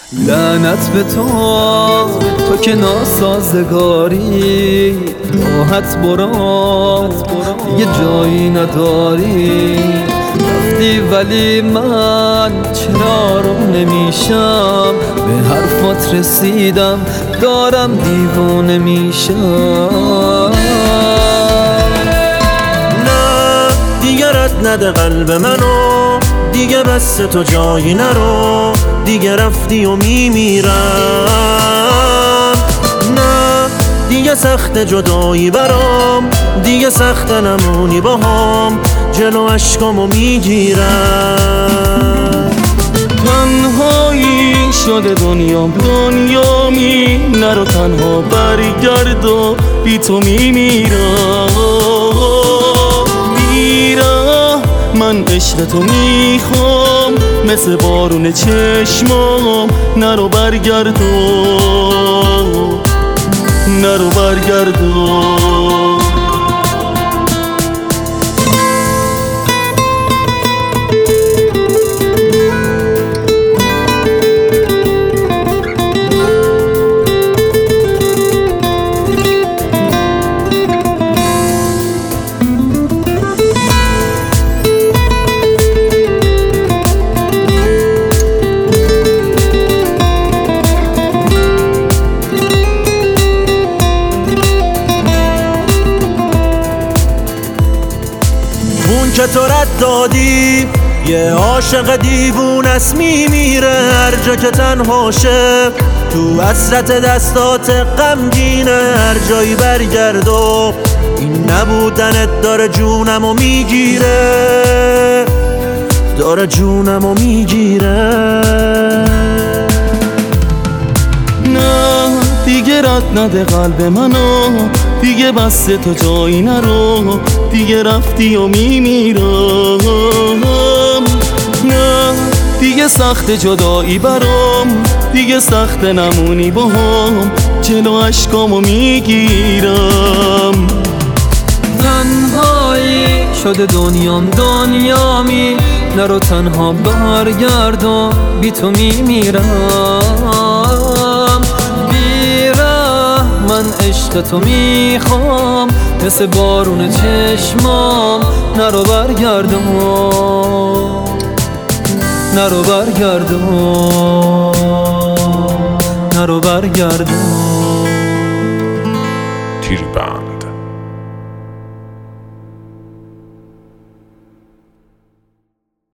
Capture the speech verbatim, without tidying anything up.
لعنت به تو، تو که ناسازگاری، راحت برو دیگه جایی نداری. رفتی ولی من چرا آروم نمیشم، به حرفات رسیدم دارم دیوونه میشم. نه دیگه رد نده قلب منو، دیگه بس تو جایی نرو، دیگه رفتی و میمیرم. نه دیگه سخت جدایی برام، دیگه سخت نمونی با هم، جلو عشقامو میگیرم. تنهایی شده دنیام دنیامی، نرو تنها برگرد و بی تو میمیرم. میرم من عشق تو میخوام، مثل بارون چشمام، نرو برگرد و نرو برگرد و که تو رد دادی یه عاشق دیوون است میمیره، هر جا که تنهاشه تو حسرت دستات غمگینه. هر جایی برگرد و این نبودنت داره جونمو میگیره، داره جونمو میگیره. نه دیگه رد نده قلب منو، دیگه بس تو جایی نرو، دیگه رفتی و میمیرم. نه دیگه سخت جدایی برام، دیگه سخت نمونی با هم، جلو عشقامو میگیرم. تنهایی شده دنیام دنیامی، نرو تنها برگرد و بی تو میمیرم. بیره من عشق تو میخوام، مثل بارون چشمام، نرو برگرد و نرو برگرد و نرو برگرد و تیربند